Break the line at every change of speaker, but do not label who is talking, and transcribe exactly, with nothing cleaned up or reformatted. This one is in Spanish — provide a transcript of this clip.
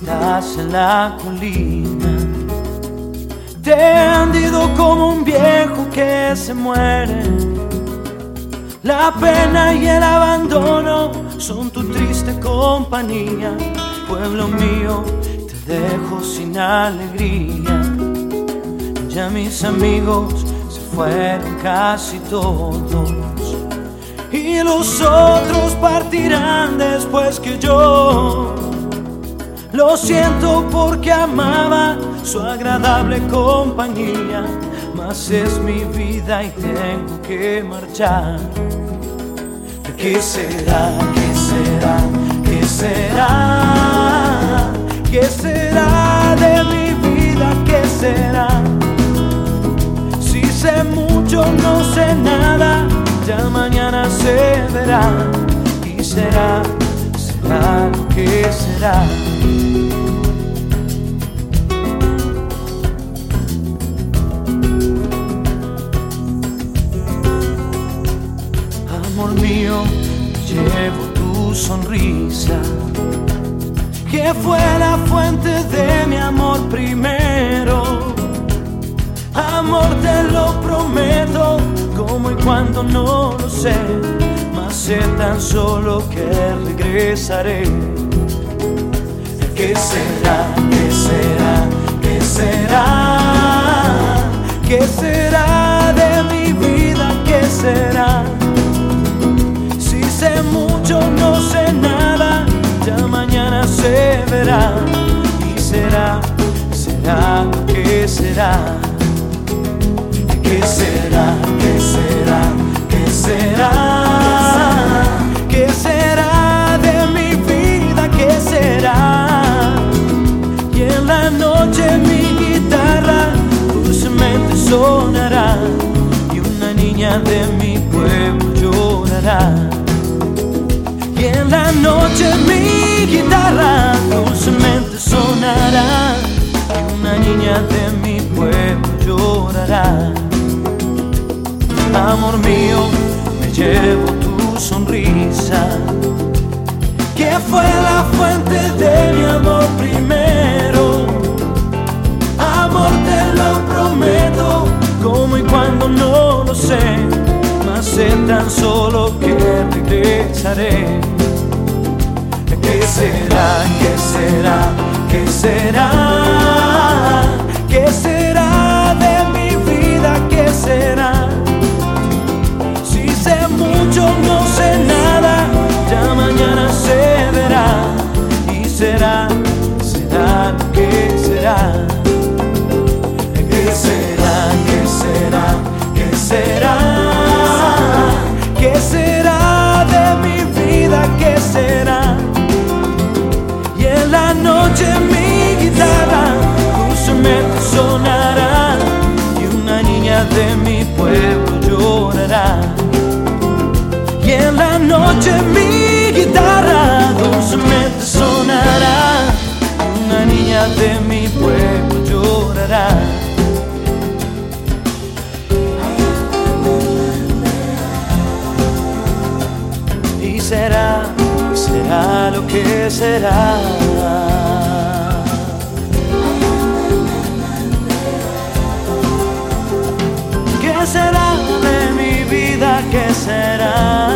estás en la colina, tendido como un viejo que se muere. La pena y el abandono son tu triste compañía. Pueblo mío, te dejo sin alegría. Ya mis amigos se fueron casi todos, y los otros partirán después que yo. Lo siento porque amaba su agradable compañía, mas es mi vida y tengo que marchar. ¿Qué será? ¿Qué será? ¿Qué será? ¿Qué será de mi vida? ¿Qué será? Si sé mucho, no sé nada, ya mañana se verá. Y será, será lo que será. Amor mío, llevo tu sonrisa, que fue la fuente de mi amor primero. Amor, te lo prometo, cómo y cuándo no lo sé, mas sé tan solo que regresaré. ¿Qué será? ¿Qué será? ¿Qué será? ¿Qué será de mi vida? ¿Qué será? Si sé mucho, no sé nada, ya mañana se verá. Y será, será lo que será. ¿Qué será? ¿Qué será? ¿Qué será? ¿Qué será de mi vida? ¿Qué será? Y en la noche mi guitarra dulcemente sonará, y una niña de mi pueblo llorará. Y en la noche mi guitarra dulcemente sonará, y una niña de mi pueblo llorará. Amor mío, me llevo tu sonrisa, que fue la fuente de mi amor primero. Amor, te lo prometo, cómo y cuándo no lo sé, mas sé tan solo que regresaré. ¿Qué será? ¿Qué será? ¿Qué será? ¿Qué será de mi vida? ¿Qué será? Si sé mucho, no sé nada, ya mañana se verá. Y será, será lo que será. ¿Qué será? ¿Qué será? ¿Qué será? ¿Qué será de mi vida? ¿Qué será? Y en la noche mi guitarra dulcemente sonará, y una niña de mi pueblo llorará. Y en la noche mi guitarra dulcemente sonará, y una niña de mi pueblo llorará. Y será, será lo que será. ¿Qué será de mi vida? ¿Qué será?